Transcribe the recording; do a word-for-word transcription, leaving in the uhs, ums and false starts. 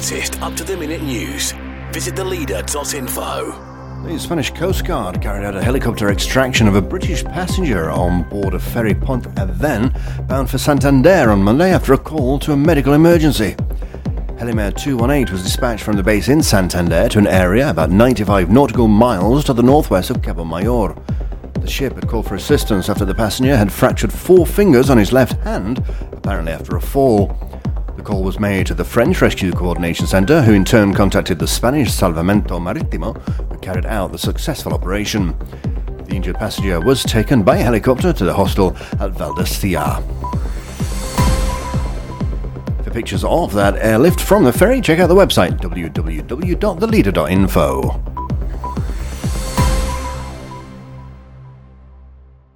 latest up-to-the-minute news, visit the leader dot info. The Spanish Coast Guard carried out a helicopter extraction of a British passenger on board a ferry Pont Aven bound for Santander on Monday after a call to a medical emergency. Helimed two one eight was dispatched from the base in Santander to an area about ninety-five nautical miles to the northwest of Cabo Mayor. The ship had called for assistance after the passenger had fractured four fingers on his left hand, apparently after a fall. The call was made to the French Rescue Coordination Centre, who in turn contacted the Spanish Salvamento Marítimo, who carried out the successful operation. The injured passenger was taken by helicopter to the hostel at Valdecilla. For pictures of that airlift from the ferry, check out the website w w w dot the leader dot info.